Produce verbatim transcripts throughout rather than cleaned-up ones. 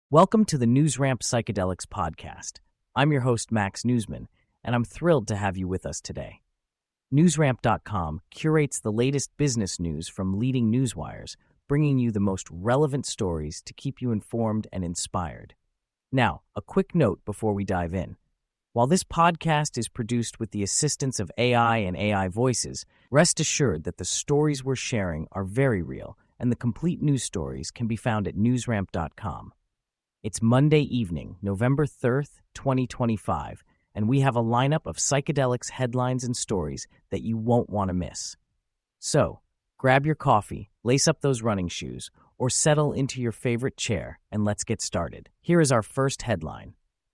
Welcome to the NewsRamp Psychedelics podcast. I'm your host, Max Newsman, and I'm thrilled to have you with us today. NewsRamp dot com curates the latest business news from leading newswires, bringing you the most relevant stories to keep you informed and inspired. Now, a quick note before we dive in. While this podcast is produced with the assistance of A I and A I voices, rest assured that the stories we're sharing are very real, and the complete news stories can be found at NewsRamp dot com. It's Monday evening, November third, twenty twenty-five, and we have a lineup of psychedelics headlines and stories that you won't want to miss. So, grab your coffee, lace up those running shoes, or settle into your favorite chair, and let's get started. Here is our first headline.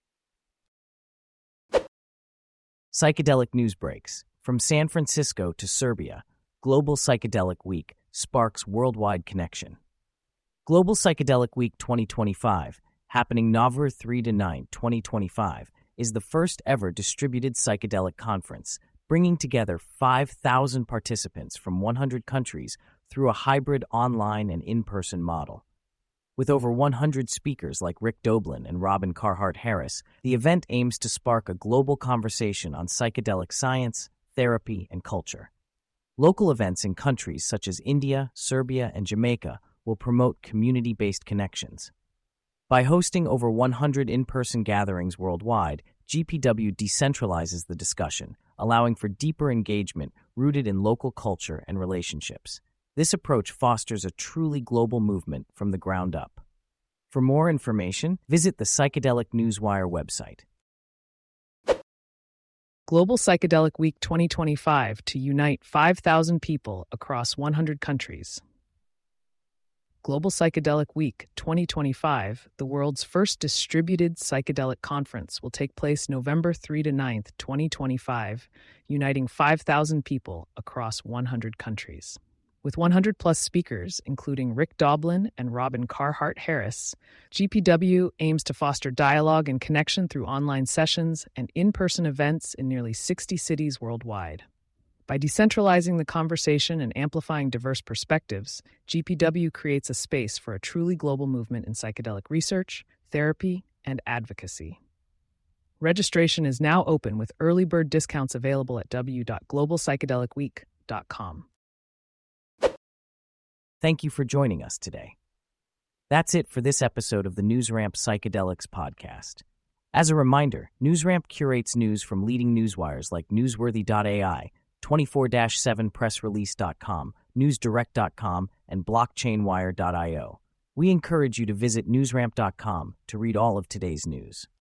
Psychedelic news breaks. From San Francisco to Serbia, Global Psychedelic Week sparks worldwide connection. Global Psychedelic Week twenty twenty-five, happening November third to ninth, twenty twenty-five, is the first ever distributed psychedelic conference, bringing together five thousand participants from one hundred countries through a hybrid online and in-person model. With over one hundred speakers like Rick Doblin and Robin Carhart Harris, the event aims to spark a global conversation on psychedelic science, therapy, and culture. Local events in countries such as India, Serbia, and Jamaica will promote community-based connections. By hosting over one hundred in-person gatherings worldwide, G P W decentralizes the discussion, allowing for deeper engagement rooted in local culture and relationships. This approach fosters a truly global movement from the ground up. For more information, visit the Psychedelic Newswire website. Global Psychedelic Week twenty twenty-five to unite five thousand people across one hundred countries. Global Psychedelic Week twenty twenty-five, the world's first distributed psychedelic conference, will take place November third to ninth, twenty twenty-five, uniting five thousand people across one hundred countries. With one hundred plus speakers, including Rick Doblin and Robin Carhart Harris, G P W aims to foster dialogue and connection through online sessions and in-person events in nearly sixty cities worldwide. By decentralizing the conversation and amplifying diverse perspectives, G P W creates a space for a truly global movement in psychedelic research, therapy, and advocacy. Registration is now open with early bird discounts available at w dot global psychedelic week dot com. Thank you for joining us today. That's it for this episode of the NewsRamp Psychedelics podcast. As a reminder, NewsRamp curates news from leading newswires like newsworthy dot A I, twenty-four seven press release dot com, news direct dot com, and blockchain wire dot io. We encourage you to visit newsramp dot com to read all of today's news.